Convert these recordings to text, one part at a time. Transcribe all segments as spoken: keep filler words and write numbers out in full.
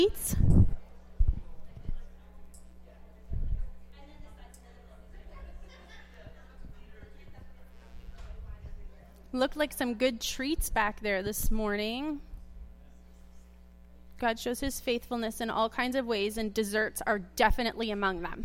Looked like some good treats back there this morning. God shows his faithfulness in all kinds of ways, and desserts are definitely among them.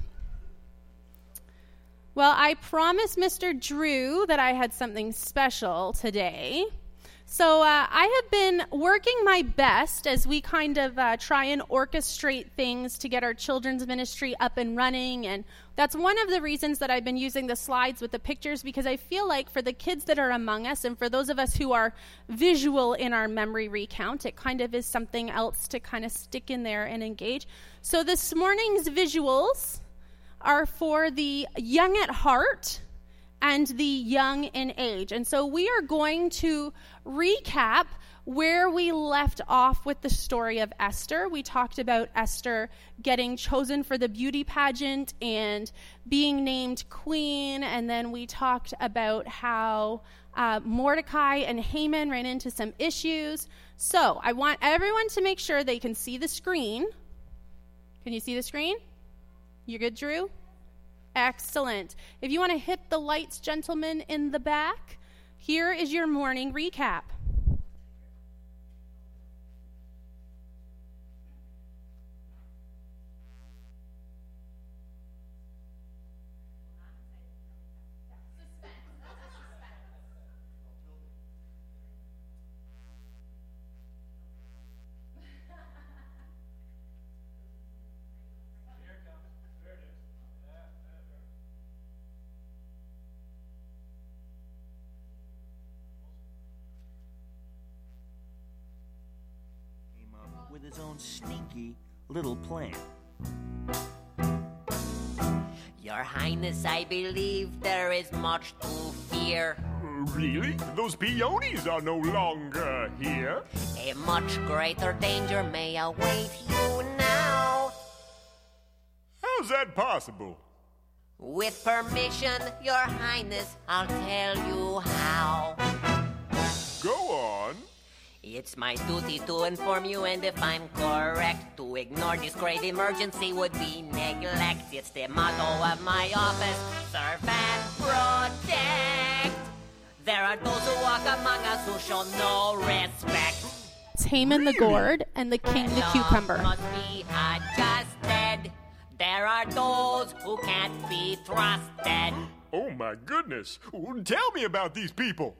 Well, I promised Mister Drew that I had something special today. So uh, I have been working my best as we kind of uh, try and orchestrate things to get our children's ministry up and running. And that's one of the reasons that I've been using the slides with the pictures, because I feel like for the kids that are among us and for those of us who are visual in our memory recount, it kind of is something else to kind of stick in there and engage. So this morning's visuals are for the young at heart and the young in age. And so we are going to recap where we left off with the story of Esther. We talked about Esther getting chosen for the beauty pageant and being named queen, and then we talked about how uh, Mordecai and Haman ran into some issues. So I want everyone to make sure they can see the screen. Can you see the screen? You good, Drew? Excellent. If you want to hit the lights, gentlemen, in the back, here is your morning recap. With his own sneaky little plan. Your Highness, I believe there is much to fear. Really? Those peonies are no longer here? A much greater danger may await you now. How's that possible? With permission, Your Highness, I'll tell you how. Go on. It's my duty to inform you, and if I'm correct, to ignore this great emergency would be neglect. It's the motto of my office: serve and protect. There are those who walk among us who show no respect. It's Haman the gourd and the king the cucumber. Must be adjusted. There are those who can't be trusted. Oh my goodness. Tell me about these people.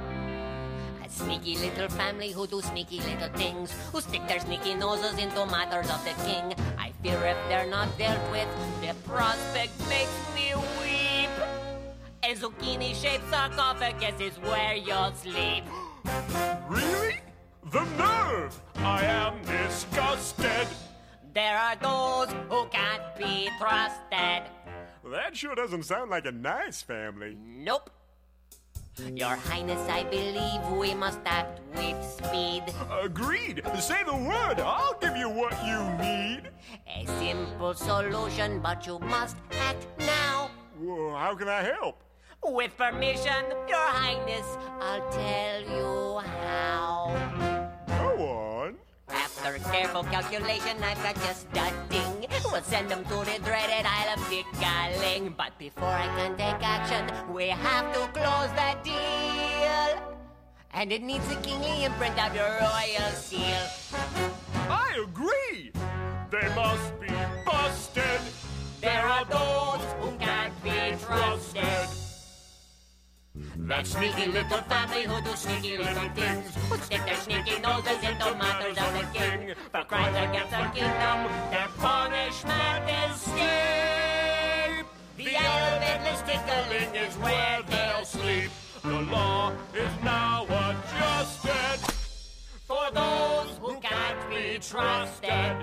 A sneaky little family who do sneaky little things, who stick their sneaky noses into matters of the king. I fear if they're not dealt with, the prospect makes me weep. A zucchini-shaped sarcophagus is where you'll sleep. Really? The nerve! I am disgusted. There are those who can't be trusted. That sure doesn't sound like a nice family. Nope. Your Highness, I believe we must act with speed. Agreed. Say the word. I'll give you what you need. A simple solution, but you must act now. Well, how can I help? With permission, Your Highness, I'll tell you how. Go on. After careful calculation, I've got just a ding. We'll send them to the dreaded Isle of Tickling. But before I can take action, we have to close the deal. And it needs the kingly imprint of your royal seal. I agree. They must be busted. There are those who can't be trusted. That sneaky little family who do sneaky little things, who stick their sneaky noses into matters of the king. For crimes against the kingdom, their punishment is steep. The Isle of Endless Tickling is where they'll sleep. The law is now adjusted For those who can't be trusted.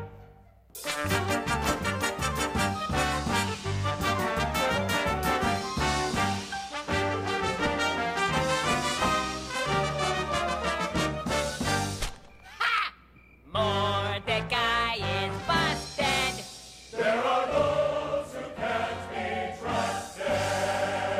Mordecai is busted. There are those who can't be trusted.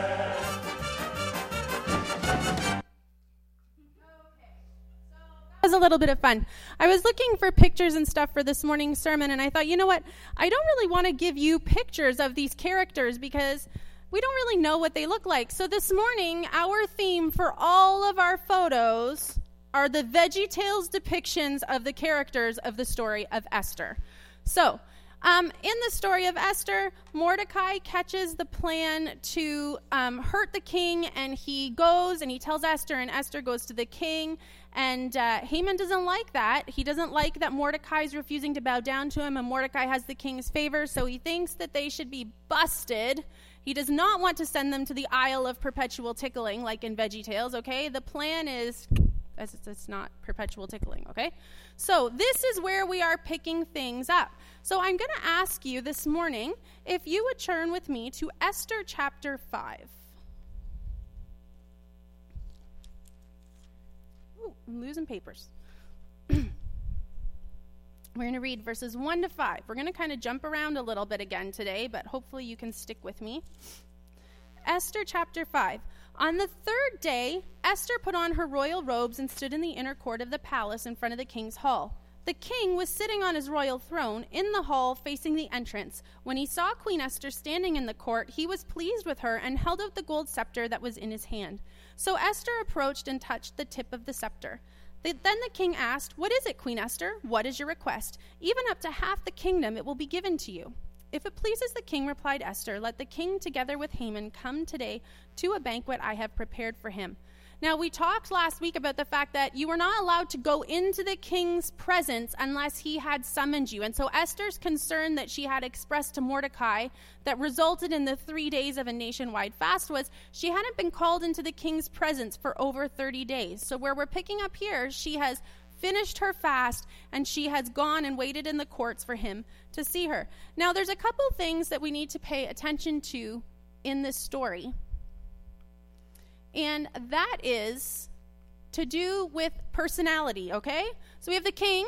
As a little bit of fun. I was looking for pictures and stuff for this morning's sermon, and I thought, you know what? I don't really want to give you pictures of these characters because we don't really know what they look like. So this morning, our theme for all of our photos are the VeggieTales depictions of the characters of the story of Esther. So, Um, in the story of Esther, Mordecai catches the plan to um, hurt the king, and he goes and he tells Esther, and Esther goes to the king, and uh, Haman doesn't like that. He doesn't like that Mordecai is refusing to bow down to him, and Mordecai has the king's favor, so he thinks that they should be busted. He does not want to send them to the Isle of Perpetual Tickling, like in VeggieTales, okay? The plan is, it's, it's not perpetual tickling, okay? So this is where we are picking things up. So I'm going to ask you this morning if you would turn with me to Esther chapter five. Ooh, I'm losing papers. We're going to read verses one to five. We're going to kind of jump around a little bit again today, but hopefully you can stick with me. Esther chapter five. On the third day, Esther put on her royal robes and stood in the inner court of the palace in front of the king's hall. The king was sitting on his royal throne in the hall facing the entrance. When he saw Queen Esther standing in the court, he was pleased with her and held out the gold scepter that was in his hand. So Esther approached and touched the tip of the scepter. Then the king asked, "What is it, Queen Esther? What is your request? Even up to half the kingdom it will be given to you." "If it pleases the king," replied Esther, "let the king together with Haman come today to a banquet I have prepared for him." Now, we talked last week about the fact that you were not allowed to go into the king's presence unless he had summoned you. And so Esther's concern that she had expressed to Mordecai that resulted in the three days of a nationwide fast was she hadn't been called into the king's presence for over thirty days. So where we're picking up here, she has finished her fast, and she has gone and waited in the courts for him to see her. Now, there's a couple things that we need to pay attention to in this story, and that is to do with personality, okay? So we have the king,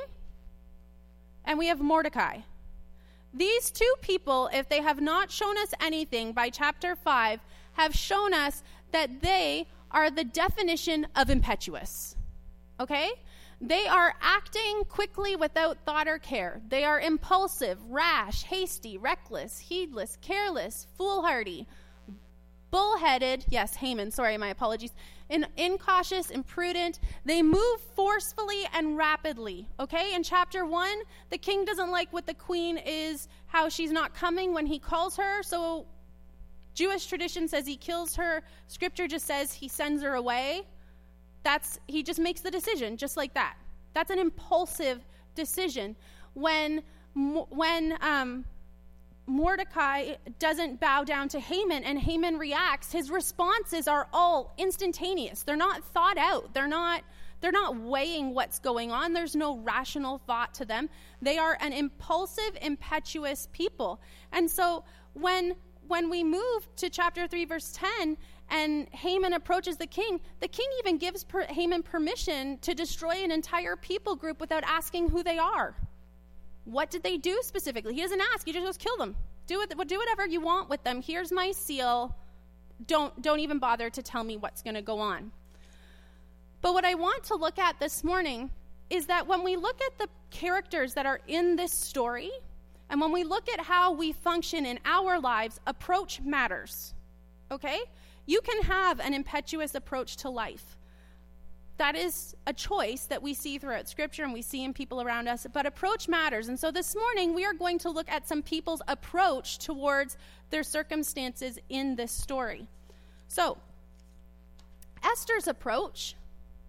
and we have Mordecai. These two people, if they have not shown us anything by chapter five, have shown us that they are the definition of impetuous, okay? They are acting quickly without thought or care. They are impulsive, rash, hasty, reckless, heedless, careless, foolhardy, bullheaded, yes, Haman, sorry, my apologies, in, incautious, imprudent. They move forcefully and rapidly, okay? In chapter one, the king doesn't like what the queen is, how she's not coming when he calls her, so Jewish tradition says he kills her. Scripture just says he sends her away. That's, he just makes the decision just like that. That's an impulsive decision. When, when um, Mordecai doesn't bow down to Haman and Haman reacts, his responses are all instantaneous. They're not thought out. They're not, they're not weighing what's going on. There's no rational thought to them. They are an impulsive, impetuous people. And so when, when we move to chapter three, verse ten, and Haman approaches the king, the king even gives per- Haman permission to destroy an entire people group without asking who they are. What did they do specifically? He doesn't ask. He just goes, kill them. Do it. Do whatever you want with them. Here's my seal. Don't, don't even bother to tell me what's going to go on. But what I want to look at this morning is that when we look at the characters that are in this story, and when we look at how we function in our lives, approach matters. Okay? You can have an impetuous approach to life. That is a choice that we see throughout Scripture and we see in people around us, but approach matters. And so this morning we are going to look at some people's approach towards their circumstances in this story. So, Esther's approach.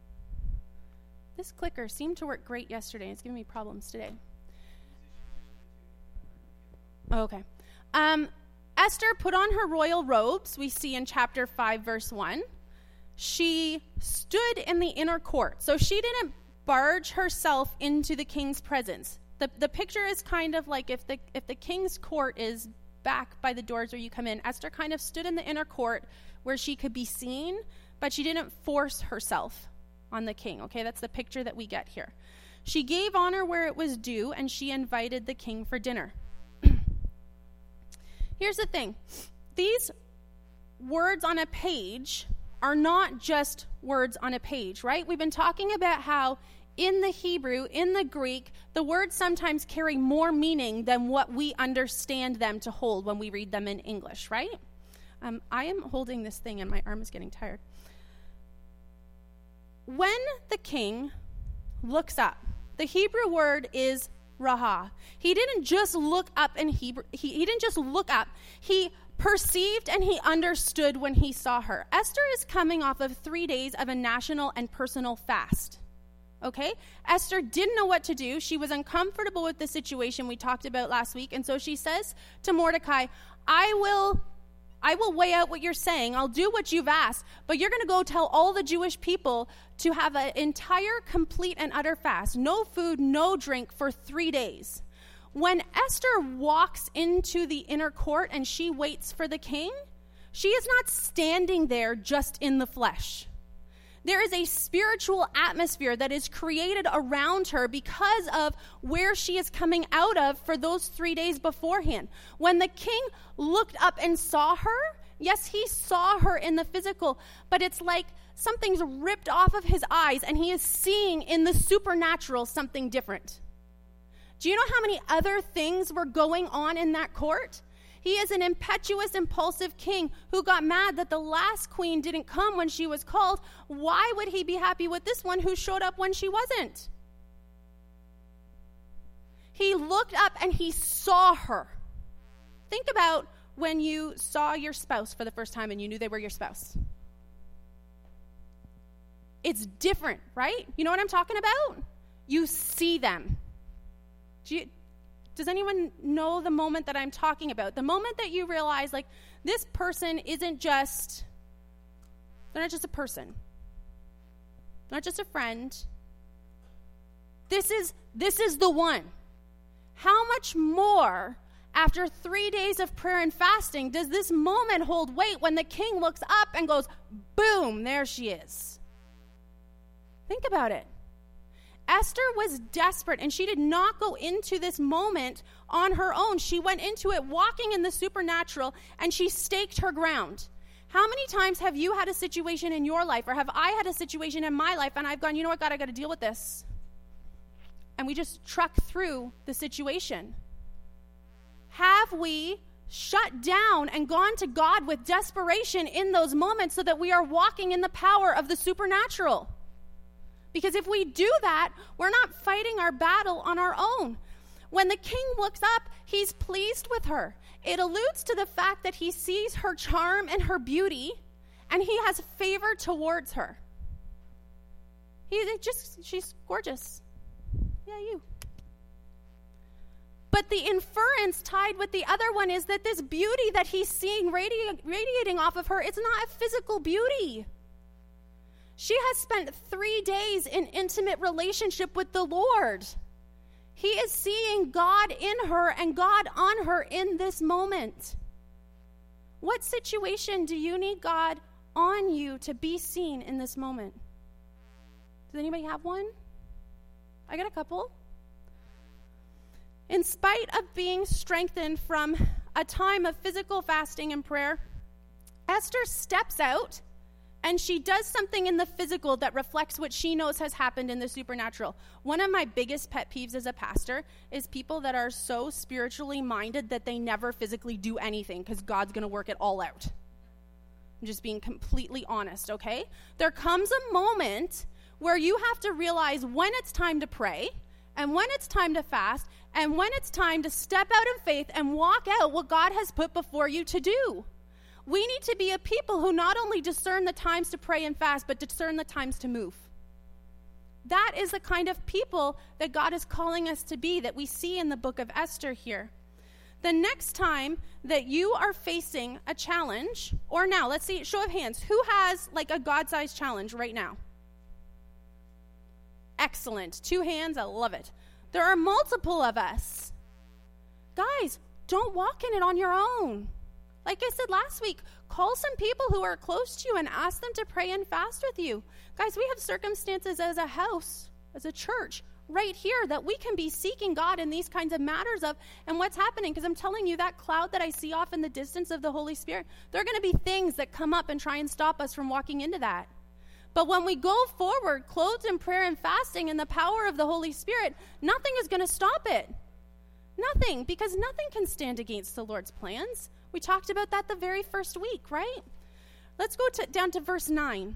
This clicker seemed to work great yesterday. It's giving me problems today. Okay. Um... Esther put on her royal robes, we see in chapter five, verse one. She stood in the inner court. So she didn't barge herself into the king's presence. The, the picture is kind of like if the, if the king's court is back by the doors where you come in, Esther kind of stood in the inner court where she could be seen, but she didn't force herself on the king. Okay, that's the picture that we get here. She gave honor where it was due, and she invited the king for dinner. Here's the thing. These words on a page are not just words on a page, right? We've been talking about how in the Hebrew, in the Greek, the words sometimes carry more meaning than what we understand them to hold when we read them in English, right? Um, I am holding this thing and my arm is getting tired. When the king looks up, the Hebrew word is raha. He didn't just look up in Hebrew. He, he didn't just look up. He perceived and he understood when he saw her. Esther is coming off of three days of a national and personal fast. Okay? Esther didn't know what to do. She was uncomfortable with the situation we talked about last week. And so she says to Mordecai, I will I will weigh out what you're saying. I'll do what you've asked, but you're going to go tell all the Jewish people to have an entire, complete, and utter fast. No food, no drink for three days. When Esther walks into the inner court and she waits for the king, she is not standing there just in the flesh. There is a spiritual atmosphere that is created around her because of where she is coming out of for those three days beforehand. When the king looked up and saw her, yes, he saw her in the physical, but it's like something's ripped off of his eyes and he is seeing in the supernatural something different. Do you know how many other things were going on in that court? He is an impetuous, impulsive king who got mad that the last queen didn't come when she was called. Why would he be happy with this one who showed up when she wasn't? He looked up and he saw her. Think about when you saw your spouse for the first time and you knew they were your spouse. It's different, right? You know what I'm talking about? You see them. Do you... Does anyone know the moment that I'm talking about? The moment that you realize, like, this person isn't just, they're not just a person. Not just a friend. This is, this is the one. How much more, after three days of prayer and fasting, does this moment hold weight when the king looks up and goes, boom, there she is? Think about it. Esther was desperate, and she did not go into this moment on her own. She went into it walking in the supernatural, and she staked her ground. How many times have you had a situation in your life, or have I had a situation in my life, and I've gone, you know what, God, I got to deal with this. And we just truck through the situation. Have we shut down and gone to God with desperation in those moments so that we are walking in the power of the supernatural? Because if we do that, we're not fighting our battle on our own. When the king looks up, he's pleased with her. It alludes to the fact that he sees her charm and her beauty, and he has favor towards her. He just, she's gorgeous. Yeah, you. But the inference tied with the other one is that this beauty that he's seeing radi- radiating off of her, it's not a physical beauty. She has spent three days in intimate relationship with the Lord. He is seeing God in her and God on her in this moment. What situation do you need God on you to be seen in this moment? Does anybody have one? I got a couple. In spite of being strengthened from a time of physical fasting and prayer, Esther steps out and she does something in the physical that reflects what she knows has happened in the supernatural. One of my biggest pet peeves as a pastor is people that are so spiritually minded that they never physically do anything because God's going to work it all out. I'm just being completely honest, okay? There comes a moment where you have to realize when it's time to pray and when it's time to fast and when it's time to step out in faith and walk out what God has put before you to do. We need to be a people who not only discern the times to pray and fast, but discern the times to move. That is the kind of people that God is calling us to be, that we see in the book of Esther here. The next time that you are facing a challenge, or now, let's see, show of hands, who has like a God-sized challenge right now? Excellent. Two hands, I love it. There are multiple of us. Guys, don't walk in it on your own. Like I said last week, call some people who are close to you and ask them to pray and fast with you. Guys, we have circumstances as a house, as a church, right here that we can be seeking God in these kinds of matters of. And what's happening, because I'm telling you, that cloud that I see off in the distance of the Holy Spirit, there are going to be things that come up and try and stop us from walking into that. But when we go forward, clothed in prayer and fasting and the power of the Holy Spirit, nothing is going to stop it. Nothing, because nothing can stand against the Lord's plans. We talked about that the very first week, right? Let's go to, down to verse nine.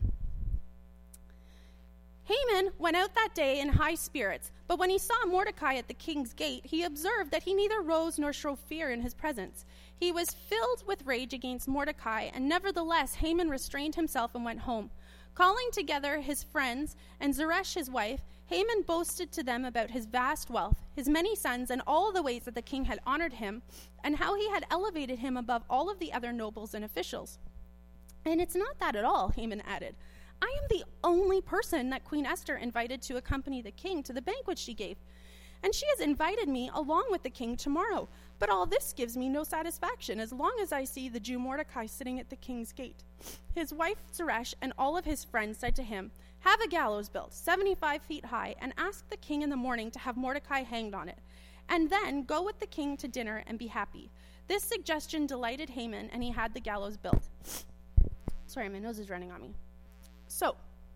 Haman went out that day in high spirits, but when he saw Mordecai at the king's gate, he observed that he neither rose nor showed fear in his presence. He was filled with rage against Mordecai, and nevertheless Haman restrained himself and went home. Calling together his friends and Zeresh his wife, Haman boasted to them about his vast wealth, his many sons, and all the ways that the king had honored him, and how he had elevated him above all of the other nobles and officials. And it's not that at all, Haman added. I am the only person that Queen Esther invited to accompany the king to the banquet she gave, and she has invited me along with the king tomorrow. But all this gives me no satisfaction as long as I see the Jew Mordecai sitting at the king's gate. His wife Zeresh and all of his friends said to him, have a gallows built, seventy-five feet high, and ask the king in the morning to have Mordecai hanged on it, and then go with the king to dinner and be happy. This suggestion delighted Haman, and he had the gallows built. Sorry, my nose is running on me. So,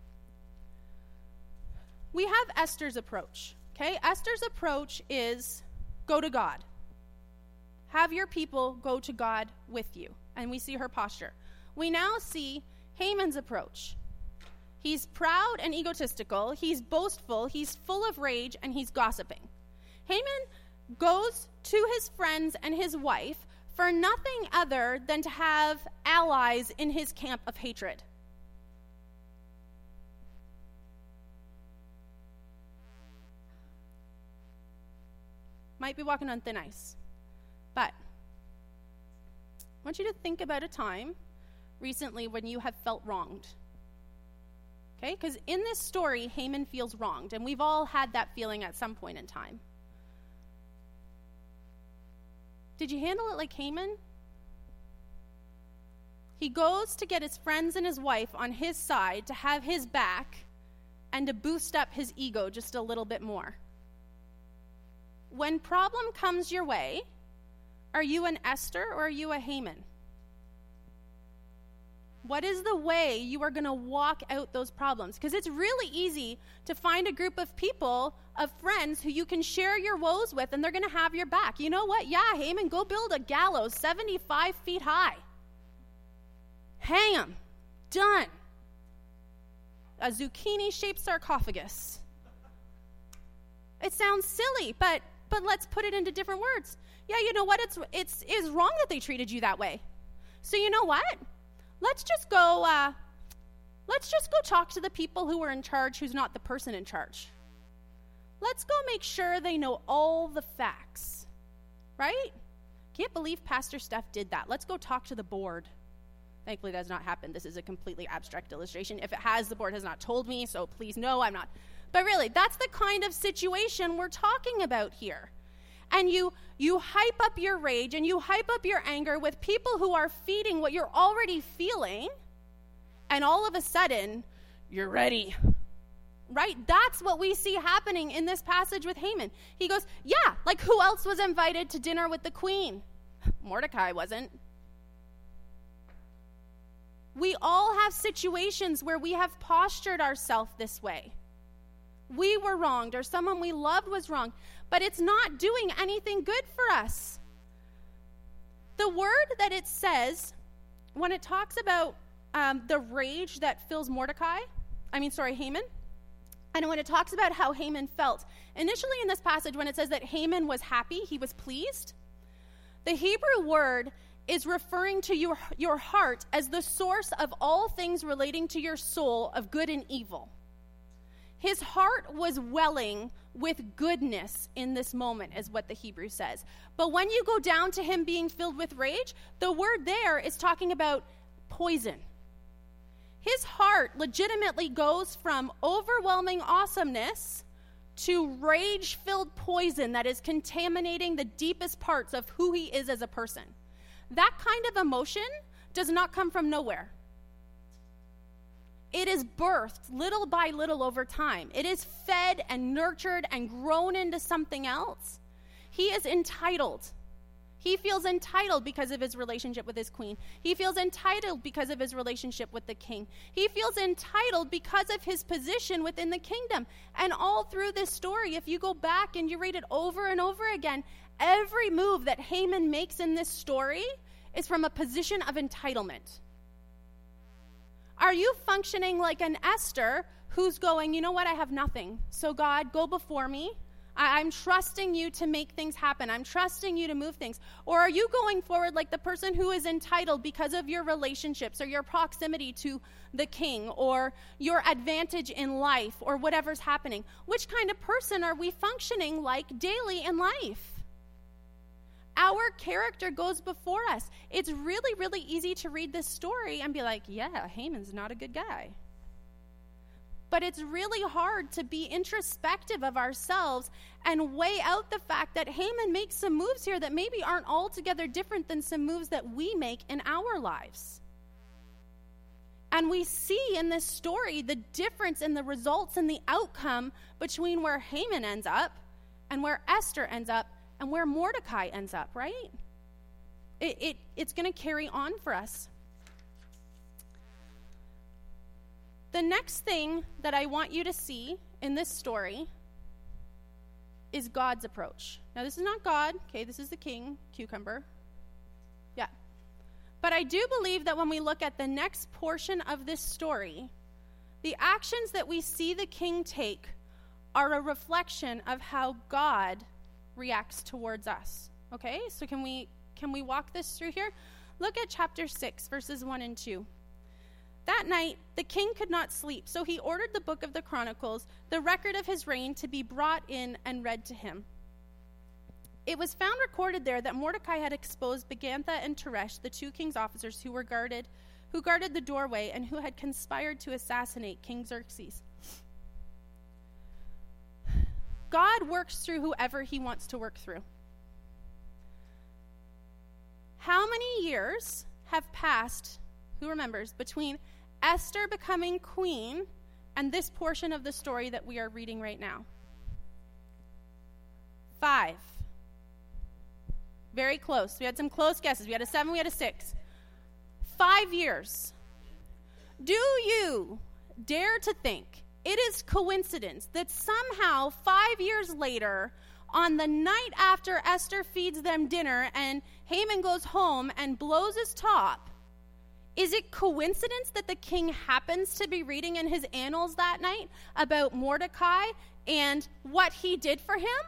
we have Esther's approach, okay? Esther's approach is go to God. Have your people go to God with you. And we see her posture. We now see Haman's approach. He's proud and egotistical. He's boastful. He's full of rage, and he's gossiping. Haman goes to his friends and his wife for nothing other than to have allies in his camp of hatred. Might be walking on thin ice. But I want you to think about a time recently when you have felt wronged. Okay? Because in this story, Haman feels wronged, and we've all had that feeling at some point in time. Did you handle it like Haman? He goes to get his friends and his wife on his side to have his back and to boost up his ego just a little bit more. When problem comes your way, are you an Esther or are you a Haman? What is the way you are going to walk out those problems? Because it's really easy to find a group of people, of friends, who you can share your woes with, and they're going to have your back. You know what? Yeah, Haman, go build a gallows seventy-five feet high. Hang them. Done. A zucchini-shaped sarcophagus. It sounds silly, but but let's put it into different words. Yeah, you know what? It's it's it's wrong that they treated you that way. So you know what? Let's just go, uh, let's just go talk to the people who are in charge who's not the person in charge. Let's go make sure they know all the facts, right? Can't believe Pastor Steph did that. Let's go talk to the board. Thankfully, that has not happened. This is a completely abstract illustration. If it has, the board has not told me, so please no, I'm not. But really, that's the kind of situation we're talking about here. And you you hype up your rage and you hype up your anger with people who are feeding what you're already feeling, and all of a sudden, you're ready. Right? That's what we see happening in this passage with Haman. He goes, yeah, like who else was invited to dinner with the queen? Mordecai wasn't. We all have situations where we have postured ourselves this way. We were wronged, or someone we loved was wrong, but it's not doing anything good for us. The word that it says, when it talks about um, the rage that fills Mordecai, I mean, sorry, Haman, and when it talks about how Haman felt, initially in this passage, when it says that Haman was happy, he was pleased, the Hebrew word is referring to your, your heart as the source of all things relating to your soul of good and evil. His heart was welling with goodness in this moment, is what the Hebrew says. But when you go down to him being filled with rage, the word there is talking about poison. His heart legitimately goes from overwhelming awesomeness to rage-filled poison that is contaminating the deepest parts of who he is as a person. That kind of emotion does not come from nowhere. It is birthed little by little over time. It is fed and nurtured and grown into something else. He is entitled. He feels entitled because of his relationship with his queen. He feels entitled because of his relationship with the king. He feels entitled because of his position within the kingdom. And all through this story, if you go back and you read it over and over again, every move that Haman makes in this story is from a position of entitlement. Are you functioning like an Esther who's going, you know what, I have nothing. So God, go before me. I- I'm trusting you to make things happen. I'm trusting you to move things. Or are you going forward like the person who is entitled because of your relationships or your proximity to the king or your advantage in life or whatever's happening? Which kind of person are we functioning like daily in life? Our character goes before us. It's really, really easy to read this story and be like, yeah, Haman's not a good guy. But it's really hard to be introspective of ourselves and weigh out the fact that Haman makes some moves here that maybe aren't altogether different than some moves that we make in our lives. And we see in this story the difference in the results and the outcome between where Haman ends up and where Esther ends up and where Mordecai ends up, right? It, it it's going to carry on for us. The next thing that I want you to see in this story is God's approach. Now, this is not God, okay? This is the king, cucumber. Yeah. But I do believe that when we look at the next portion of this story, the actions that we see the king take are a reflection of how God reacts towards us. Okay? So can we can we walk this through here? Look at chapter six, verses one and two. That night, the king could not sleep, so he ordered the book of the Chronicles, the record of his reign, to be brought in and read to him. It was found recorded there that Mordecai had exposed Bigthana and Teresh, the two king's officers who were guarded, who guarded the doorway and who had conspired to assassinate King Xerxes. God works through whoever he wants to work through. How many years have passed, who remembers, between Esther becoming queen and this portion of the story that we are reading right now? Five. Very close. We had some close guesses. We had a seven, we had a six. Five years. Do you dare to think it is coincidence that somehow five years later, on the night after Esther feeds them dinner and Haman goes home and blows his top, is it coincidence that the king happens to be reading in his annals that night about Mordecai and what he did for him?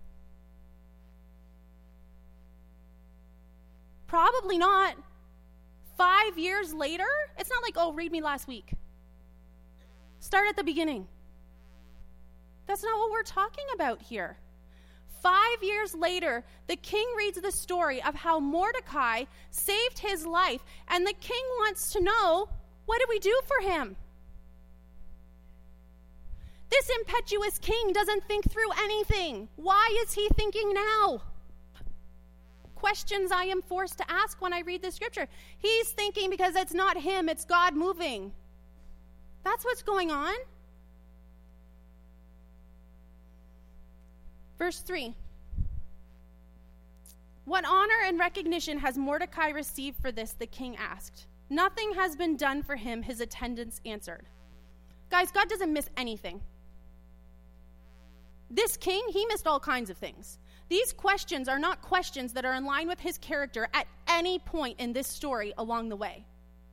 Probably not. Five years later, it's not like, oh, read me last week. Start at the beginning. That's not what we're talking about here. Five years later, the king reads the story of how Mordecai saved his life, and the king wants to know, what did we do for him? This impetuous king doesn't think through anything. Why is he thinking now? Questions I am forced to ask when I read the scripture. He's thinking because it's not him, it's God moving. That's what's going on. Verse three. What honor and recognition has Mordecai received for this? The king asked. Nothing has been done for him, his attendants answered. Guys, God doesn't miss anything. This king, he missed all kinds of things. These questions are not questions that are in line with his character at any point in this story along the way.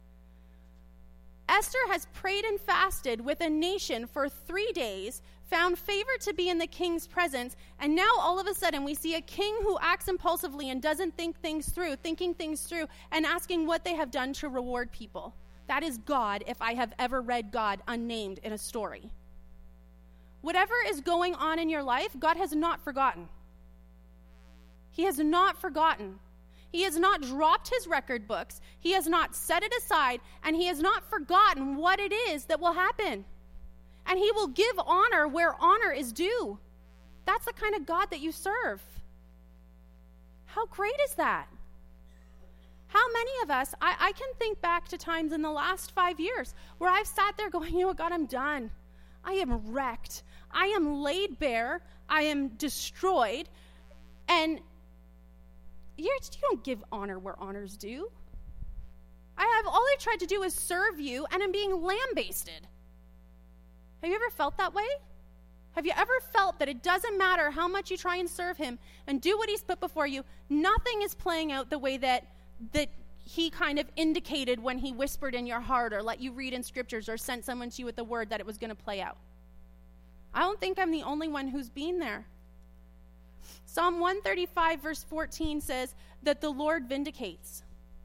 Esther has prayed and fasted with a nation for three days, found favor to be in the king's presence, and now all of a sudden we see a king who acts impulsively and doesn't think things through, thinking things through, and asking what they have done to reward people. That is God, if I have ever read God unnamed in a story. Whatever is going on in your life, God has not forgotten. He has not forgotten. He has not dropped his record books. He has not set it aside, and he has not forgotten what it is that will happen. And he will give honor where honor is due. That's the kind of God that you serve. How great is that? How many of us, I, I can think back to times in the last five years where I've sat there going, you know what, God, I'm done. I am wrecked. I am laid bare. I am destroyed. And you're, you don't give honor where honor's due. I have, all I've tried to do is serve you, and I'm being lambasted. Have you ever felt that way? Have you ever felt that it doesn't matter how much you try and serve him and do what he's put before you, nothing is playing out the way that that he kind of indicated when he whispered in your heart or let you read in scriptures or sent someone to you with the word that it was going to play out? I don't think I'm the only one who's been there. Psalm one thirty-five verse fourteen says that the Lord vindicates.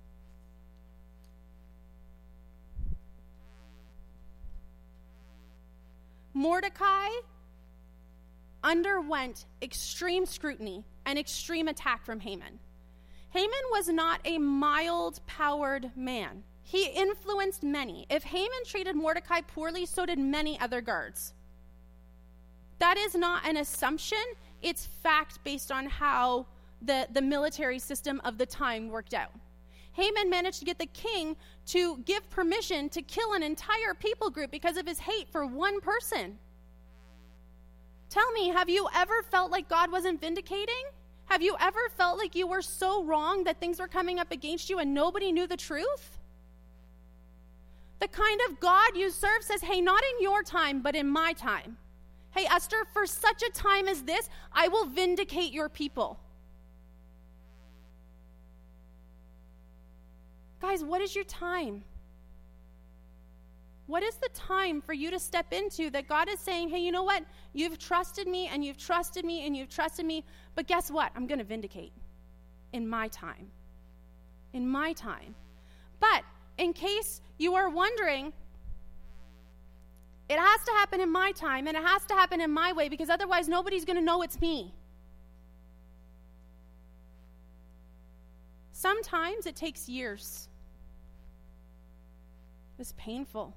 Mordecai underwent extreme scrutiny and extreme attack from Haman. Haman was not a mild-powered man. He influenced many. If Haman treated Mordecai poorly, so did many other guards. That is not an assumption. It's fact based on how the, the military system of the time worked out. Haman managed to get the king to give permission to kill an entire people group because of his hate for one person. Tell me, have you ever felt like God wasn't vindicating? Have you ever felt like you were so wrong that things were coming up against you and nobody knew the truth? The kind of God you serve says, hey, not in your time, but in my time. Hey, Esther, for such a time as this, I will vindicate your people. Guys, what is your time? What is the time for you to step into that God is saying, hey, you know what? You've trusted me and you've trusted me and you've trusted me, but guess what? I'm going to vindicate in my time. In my time. But in case you are wondering, it has to happen in my time and it has to happen in my way because otherwise nobody's going to know it's me. Sometimes it takes years. It's painful.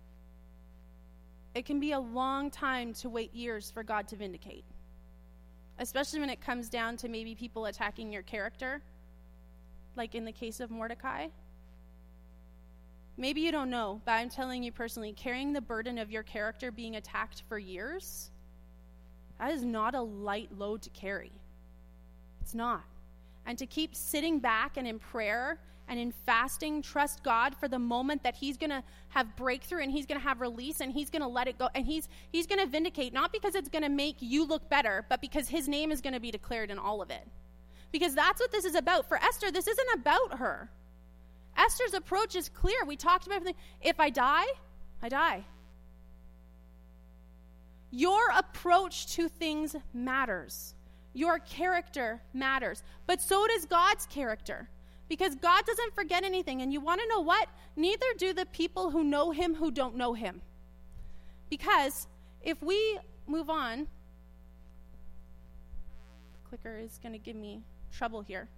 It can be a long time to wait years for God to vindicate, especially when it comes down to maybe people attacking your character, like in the case of Mordecai. Maybe you don't know, but I'm telling you personally, carrying the burden of your character being attacked for years, that is not a light load to carry. It's not. And to keep sitting back and in prayer and in fasting, trust God for the moment that he's going to have breakthrough and he's going to have release and he's going to let it go. And he's he's going to vindicate, not because it's going to make you look better, but because his name is going to be declared in all of it. Because that's what this is about. For Esther, this isn't about her. Esther's approach is clear. We talked about everything. If I die, I die. Your approach to things matters. Your character matters. But so does God's character. Because God doesn't forget anything. And you want to know what? Neither do the people who know him who don't know him. Because if we move on, the clicker is going to give me trouble here.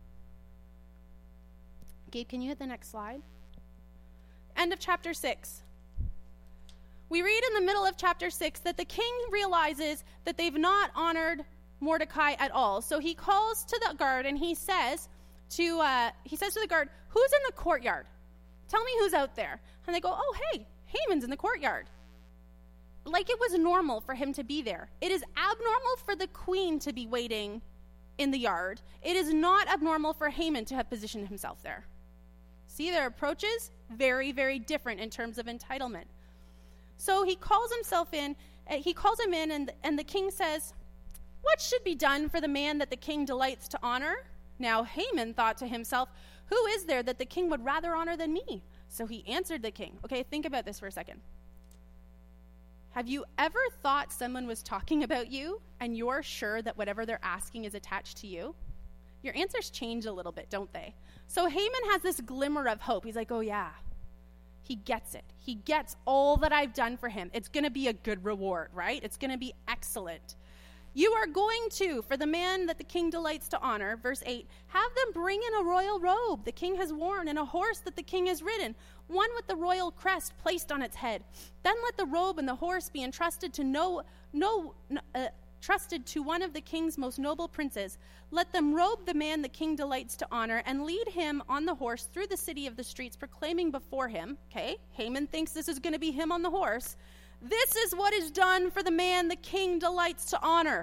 Gabe, can you hit the next slide? End of chapter six. We read in the middle of chapter six that the king realizes that they've not honored Mordecai at all. So he calls to the guard and he says to uh, he says to the guard, who's in the courtyard? Tell me who's out there. And they go, oh, hey, Haman's in the courtyard. Like it was normal for him to be there. It is abnormal for the queen to be waiting in the yard. It is not abnormal for Haman to have positioned himself there. See, their approaches, very, very different in terms of entitlement. So he calls himself in, uh, he calls him in, and, and the king says, what should be done for the man that the king delights to honor? Now Haman thought to himself, who is there that the king would rather honor than me? So he answered the king. Okay, think about this for a second. Have you ever thought someone was talking about you and you're sure that whatever they're asking is attached to you? Your answers change a little bit, don't they? So Haman has this glimmer of hope. He's like, oh yeah, he gets it. He gets all that I've done for him. It's going to be a good reward, right? It's going to be excellent. You are going to, for the man that the king delights to honor, verse eight, have them bring in a royal robe the king has worn and a horse that the king has ridden, one with the royal crest placed on its head. Then let the robe and the horse be entrusted to no, no, uh, trusted to one of the king's most noble princes. Let them robe the man the king delights to honor and lead him on the horse through the city of the streets, proclaiming before him, okay, Haman thinks this is going to be him on the horse, this is what is done for the man the king delights to honor.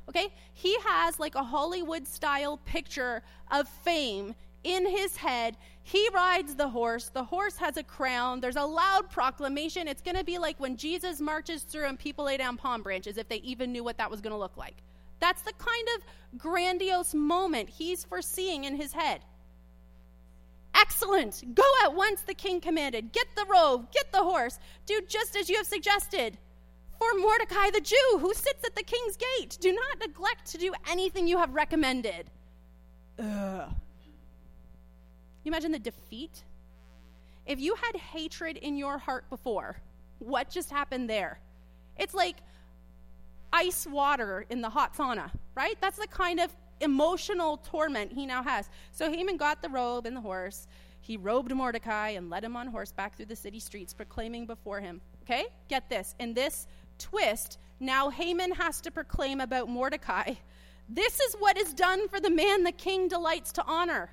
okay? He has like a Hollywood-style picture of fame in his head. He rides the horse. The horse has a crown. There's a loud proclamation. It's going to be like when Jesus marches through and people lay down palm branches, if they even knew what that was going to look like. That's the kind of grandiose moment he's foreseeing in his head. Excellent. Go at once, the king commanded. Get the robe, get the horse. Do just as you have suggested. For Mordecai the Jew, who sits at the king's gate, do not neglect to do anything you have recommended. Ugh. You imagine the defeat? If you had hatred in your heart before, what just happened there? It's like ice water in the hot sauna, right? That's the kind of emotional torment he now has. So Haman got the robe and the horse. He robed Mordecai and led him on horseback through the city streets, proclaiming before him. Okay? Get this. In this twist, now Haman has to proclaim about Mordecai. This is what is done for the man the king delights to honor.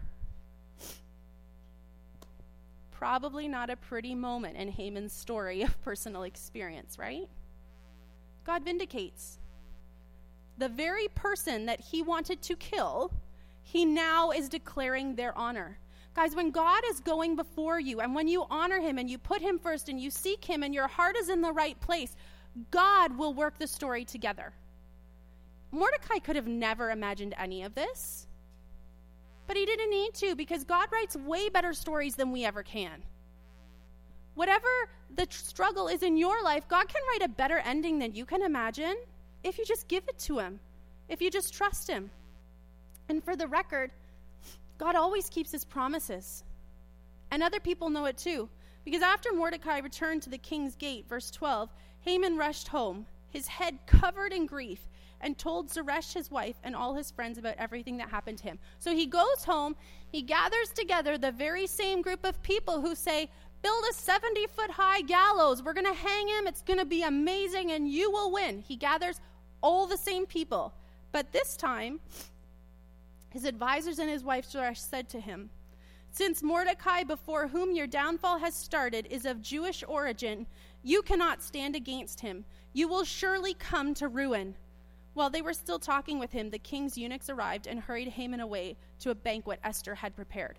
Probably not a pretty moment in Haman's story of personal experience, right? God vindicates. The very person that he wanted to kill, he now is declaring their honor. Guys, when God is going before you and when you honor him and you put him first and you seek him and your heart is in the right place, God will work the story together. Mordecai could have never imagined any of this, but he didn't need to, because God writes way better stories than we ever can. Whatever the tr- struggle is in your life, God can write a better ending than you can imagine if you just give it to him, if you just trust him. And for the record, God always keeps his promises. And other people know it too. Because after Mordecai returned to the king's gate, verse twelve, Haman rushed home, his head covered in grief, and told Zeresh, his wife, and all his friends about everything that happened to him. So he goes home, he gathers together the very same group of people who say, build a seventy-foot high gallows. We're going to hang him. It's going to be amazing, and you will win. He gathers all the same people. But this time, his advisors and his wife Zeresh said to him, since Mordecai, before whom your downfall has started, is of Jewish origin, you cannot stand against him. You will surely come to ruin. While they were still talking with him, the king's eunuchs arrived and hurried Haman away to a banquet Esther had prepared.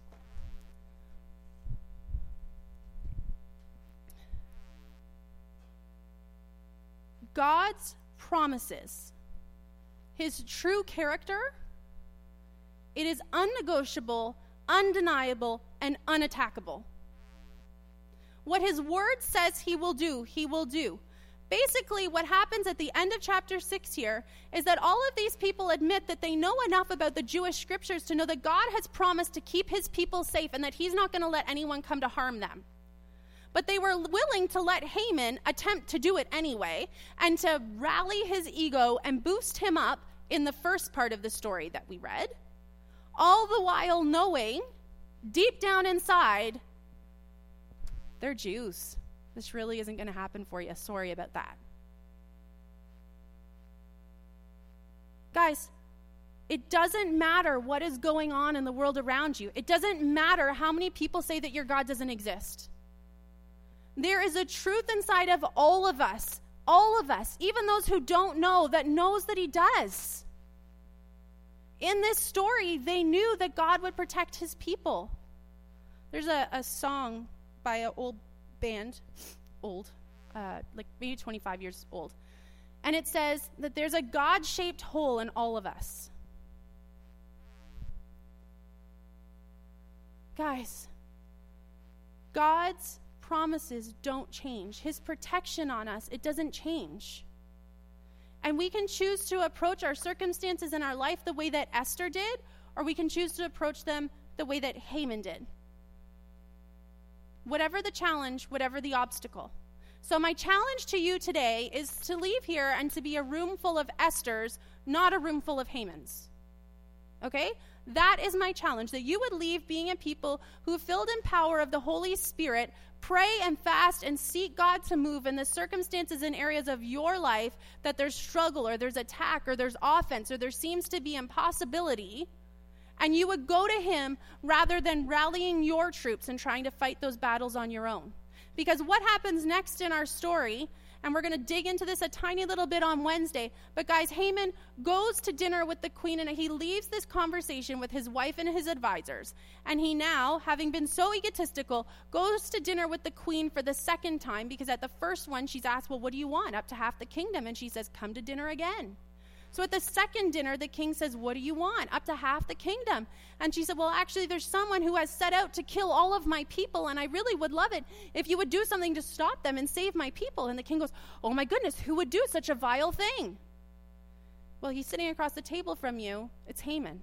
God's promises, his true character, it is unnegotiable, undeniable, and unattackable. What his word says he will do, he will do. Basically, what happens at the end of chapter six here is that all of these people admit that they know enough about the Jewish scriptures to know that God has promised to keep his people safe and that he's not going to let anyone come to harm them. But they were willing to let Haman attempt to do it anyway and to rally his ego and boost him up in the first part of the story that we read, all the while knowing deep down inside, they're Jews. This really isn't going to happen for you. Sorry about that. Guys, it doesn't matter what is going on in the world around you. It doesn't matter how many people say that your God doesn't exist. There is a truth inside of all of us, all of us, even those who don't know, that knows that he does. In this story, they knew that God would protect his people. There's a, a song by an old band, old, uh, like maybe twenty-five years old. And it says that there's a God-shaped hole in all of us. Guys, God's promises don't change. His protection on us, it doesn't change. And we can choose to approach our circumstances in our life the way that Esther did, or we can choose to approach them the way that Haman did. Whatever the challenge, whatever the obstacle. So my challenge to you today is to leave here and to be a room full of Esthers, not a room full of Hamans. Okay? That is my challenge, that you would leave being a people who, filled in power of the Holy Spirit, pray and fast and seek God to move in the circumstances and areas of your life that there's struggle or there's attack or there's offense or there seems to be impossibility. And you would go to him rather than rallying your troops and trying to fight those battles on your own. Because what happens next in our story And we're going to dig into this a tiny little bit on Wednesday. But guys, Haman goes to dinner with the queen, and he leaves this conversation with his wife and his advisors. And he now, having been so egotistical, goes to dinner with the queen for the second time, because at the first one, she's asked, well, what do you want? Up to half the kingdom. And she says, come to dinner again. So at the second dinner, the king says, what do you want? Up to half the kingdom. And she said, well, actually, there's someone who has set out to kill all of my people, and I really would love it if you would do something to stop them and save my people. And the king goes, oh my goodness, who would do such a vile thing? Well, he's sitting across the table from you. It's Haman.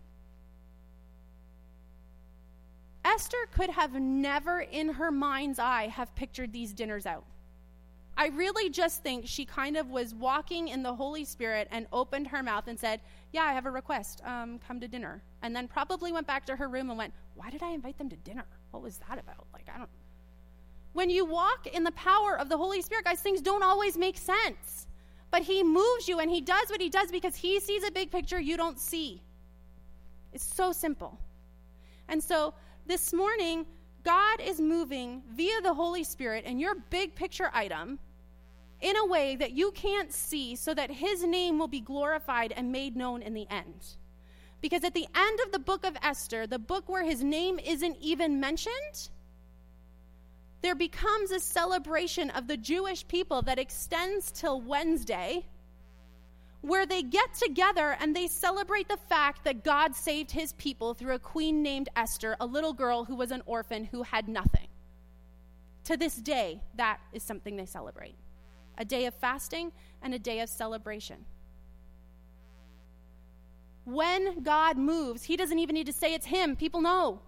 Esther could have never in her mind's eye have pictured these dinners out. I really just think she kind of was walking in the Holy Spirit and opened her mouth and said, yeah, I have a request. Um, come to dinner. And then probably went back to her room and went, why did I invite them to dinner? What was that about? Like, I don't. When you walk in the power of the Holy Spirit, guys, things don't always make sense. But he moves you, and he does what he does because he sees a big picture you don't see. It's so simple. And so this morning, God is moving via the Holy Spirit in your big picture item in a way that you can't see, so that his name will be glorified and made known in the end. Because at the end of the book of Esther, the book where his name isn't even mentioned, there becomes a celebration of the Jewish people that extends till Wednesday, where they get together and they celebrate the fact that God saved his people through a queen named Esther, a little girl who was an orphan who had nothing. To this day, that is something they celebrate. A day of fasting and a day of celebration. When God moves, he doesn't even need to say it's him. People know.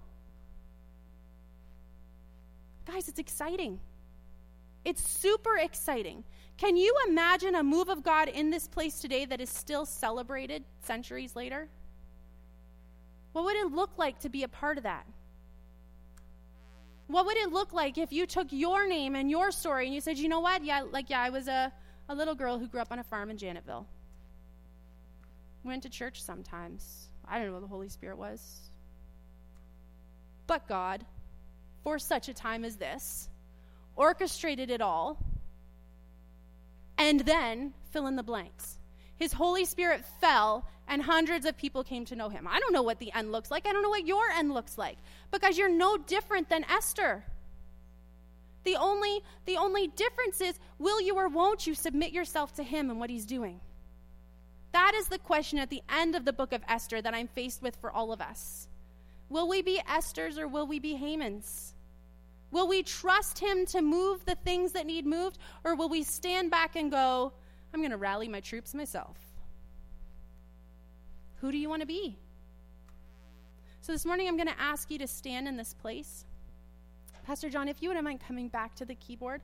Guys, it's exciting. It's super exciting. Can you imagine a move of God in this place today that is still celebrated centuries later? What would it look like to be a part of that? What would it look like if you took your name and your story and you said, you know what? Yeah, like, yeah, I was a, a little girl who grew up on a farm in Janetville. Went to church sometimes. I don't know what the Holy Spirit was. But God, for such a time as this, orchestrated it all, and then fill in the blanks. His Holy Spirit fell, and hundreds of people came to know him. I don't know what the end looks like. I don't know what your end looks like. But guys, you're no different than Esther. The only, the only difference is, will you or won't you submit yourself to him and what he's doing? That is the question at the end of the book of Esther that I'm faced with for all of us. Will we be Esther's or will we be Haman's? Will we trust him to move the things that need moved, or will we stand back and go, I'm going to rally my troops myself? Who do you want to be? So this morning I'm going to ask you to stand in this place. Pastor John, if you wouldn't mind coming back to the keyboard.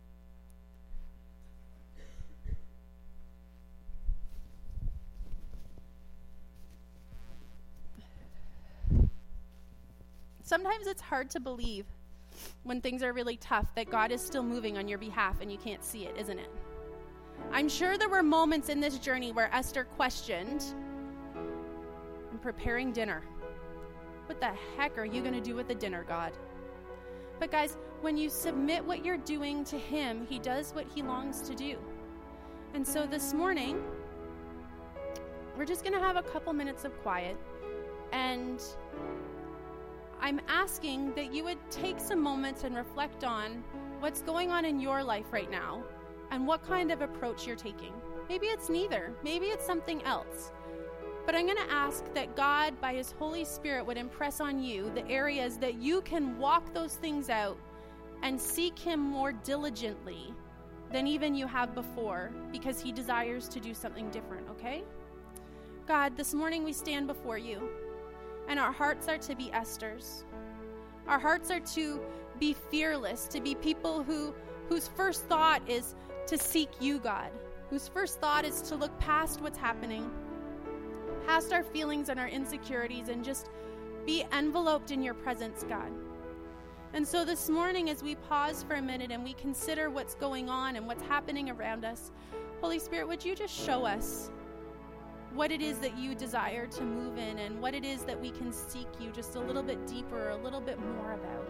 Sometimes it's hard to believe when things are really tough that God is still moving on your behalf and you can't see it, isn't it? I'm sure there were moments in this journey where Esther questioned, I'm preparing dinner. What the heck are you going to do with the dinner, God? But guys, when you submit what you're doing to him, he does what he longs to do. And so this morning, we're just going to have a couple minutes of quiet, and I'm asking that you would take some moments and reflect on what's going on in your life right now and what kind of approach you're taking. Maybe it's neither. Maybe it's something else. But I'm going to ask that God, by his Holy Spirit, would impress on you the areas that you can walk those things out and seek him more diligently than even you have before, because he desires to do something different, okay? God, this morning we stand before you, and our hearts are to be Esther's. Our hearts are to be fearless, to be people who whose first thought is to seek you, God, whose first thought is to look past what's happening, past our feelings and our insecurities, and just be enveloped in your presence, God. And so this morning, as we pause for a minute and we consider what's going on and what's happening around us, Holy Spirit, would you just show us what it is that you desire to move in, and what it is that we can seek you just a little bit deeper, a little bit more about.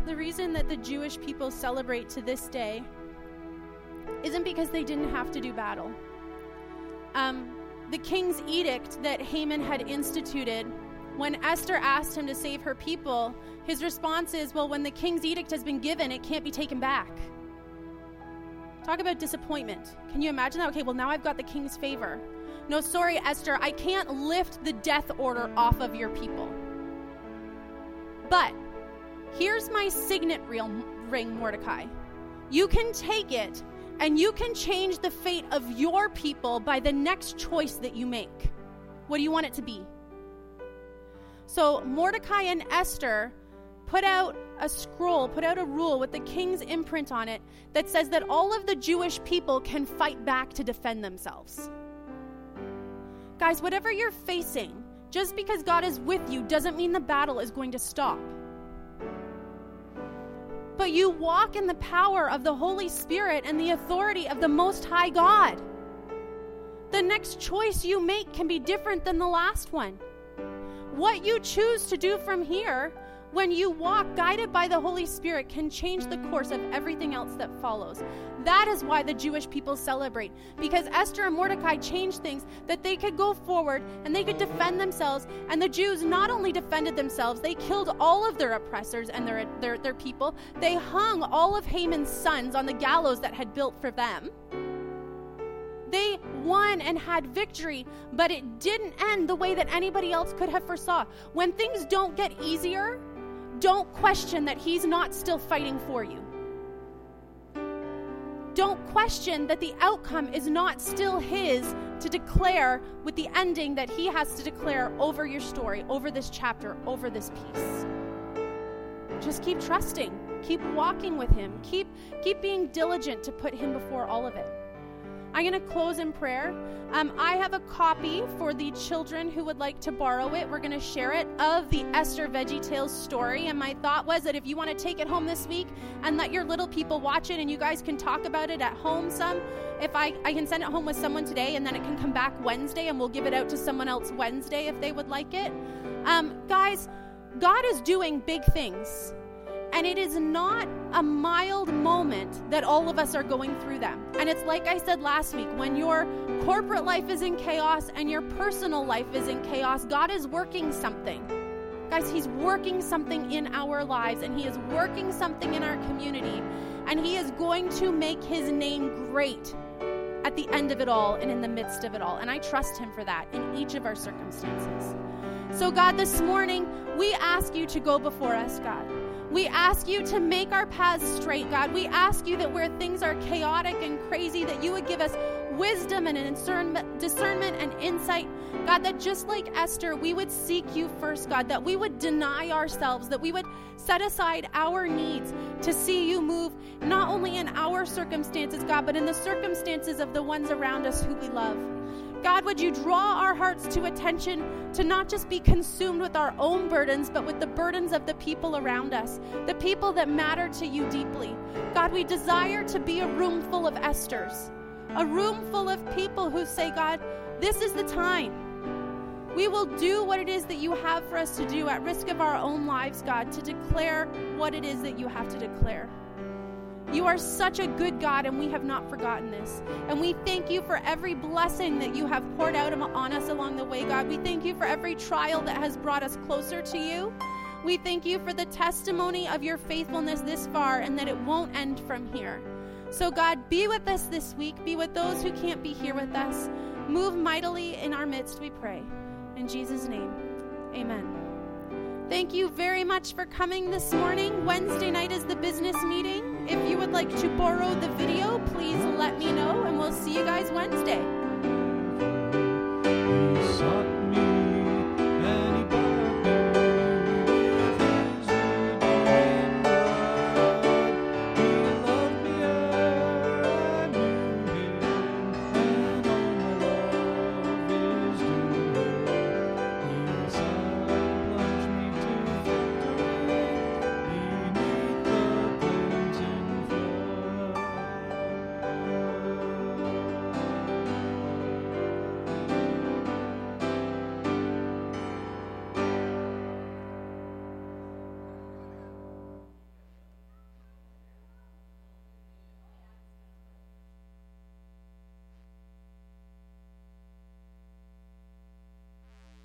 the reason that the Jewish people celebrate to this day isn't because they didn't have to do battle. Um, the king's edict that Haman had instituted, when Esther asked him to save her people, his response is, well, when the king's edict has been given, it can't be taken back. Talk about disappointment. Can you imagine that? Okay, well, now I've got the king's favor. No, sorry, Esther, I can't lift the death order off of your people. But here's my signet ring, Mordecai. You can take it and you can change the fate of your people by the next choice that you make. What do you want it to be? So Mordecai and Esther put out a scroll, put out a rule with the king's imprint on it that says that all of the Jewish people can fight back to defend themselves. Guys, whatever you're facing, just because God is with you doesn't mean the battle is going to stop. But you walk in the power of the Holy Spirit and the authority of the Most High God. The next choice you make can be different than the last one. What you choose to do from here, when you walk guided by the Holy Spirit, can change the course of everything else that follows. That is why the Jewish people celebrate, because Esther and Mordecai changed things that they could go forward and they could defend themselves. And the Jews not only defended themselves, they killed all of their oppressors and their, their, their people. They hung all of Haman's sons on the gallows that had built for them. They won and had victory, but it didn't end the way that anybody else could have foresaw. When things don't get easier, don't question that he's not still fighting for you. Don't question that the outcome is not still his to declare with the ending that he has to declare over your story, over this chapter, over this piece. Just keep trusting. Keep walking with him. Keep, keep being diligent to put him before all of it. I'm going to close in prayer. Um, I have a copy for the children who would like to borrow it. We're going to share it, of the Esther VeggieTales story. And my thought was that if you want to take it home this week and let your little people watch it and you guys can talk about it at home some, if I, I can send it home with someone today and then it can come back Wednesday and we'll give it out to someone else Wednesday if they would like it. Um, guys, God is doing big things. And it is not a mild moment that all of us are going through them. And it's like I said last week, when your corporate life is in chaos and your personal life is in chaos, God is working something. Guys, he's working something in our lives, and he is working something in our community. And he is going to make his name great at the end of it all and in the midst of it all. And I trust him for that in each of our circumstances. So God, this morning, we ask you to go before us, God. We ask you to make our paths straight, God. We ask you that where things are chaotic and crazy, that you would give us wisdom and discernment, discernment and insight. God, that just like Esther, we would seek you first, God, that we would deny ourselves, that we would set aside our needs to see you move, not only in our circumstances, God, but in the circumstances of the ones around us who we love. God, would you draw our hearts to attention to not just be consumed with our own burdens, but with the burdens of the people around us, the people that matter to you deeply. God, we desire to be a room full of Esthers, a room full of people who say, God, this is the time. We will do what it is that you have for us to do at risk of our own lives, God, to declare what it is that you have to declare. You are such a good God, and we have not forgotten this. And we thank you for every blessing that you have poured out on us along the way, God. We thank you for every trial that has brought us closer to you. We thank you for the testimony of your faithfulness this far, and that it won't end from here. So God, be with us this week. Be with those who can't be here with us. Move mightily in our midst, we pray. In Jesus' name, amen. Thank you very much for coming this morning. Wednesday night is the business meeting. If you would like to borrow the video, please let me know, and we'll see you guys Wednesday.